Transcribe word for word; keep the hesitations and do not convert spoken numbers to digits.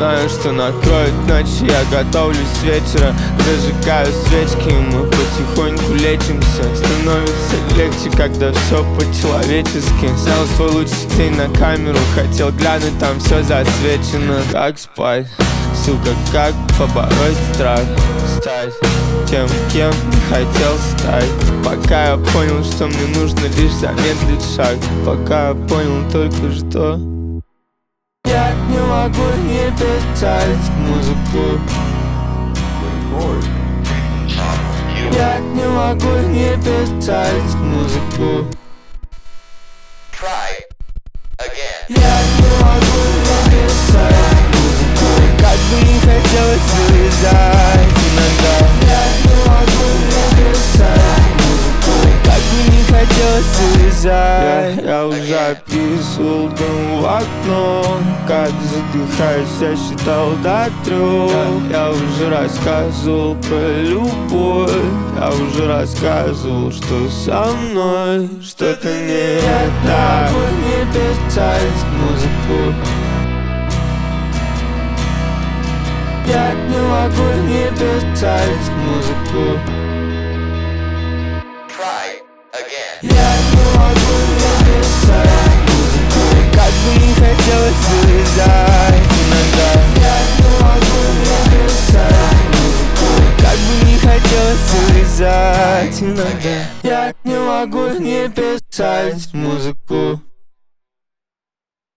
знаю, что накроет ночь. Я готовлюсь с вечера, зажигаю свечки, и мы потихоньку лечимся. Становится легче, когда все по-человечески. Снял свой лучший день на камеру, хотел глянуть, там все засвечено. Как спать, сука, как побороть страх? Стать тем, кем не хотел стать. Пока я понял, что мне нужно лишь замедлить шаг. Пока я понял только что я не могу не писать музыку. Я не могу не писать музыку. Я не могу не писать музыку. Как бы не хотелось вылезать иногда. Я не могу не писать музыку. Как бы не хотелось вылезать. Я, я уже описывал дым в окно. Как задыхаюсь, я считал до трех. Я уже рассказывал про любовь. Я уже рассказывал, что со мной что-то не так. Я не могу не писать музыку. Я не могу не писать музыку.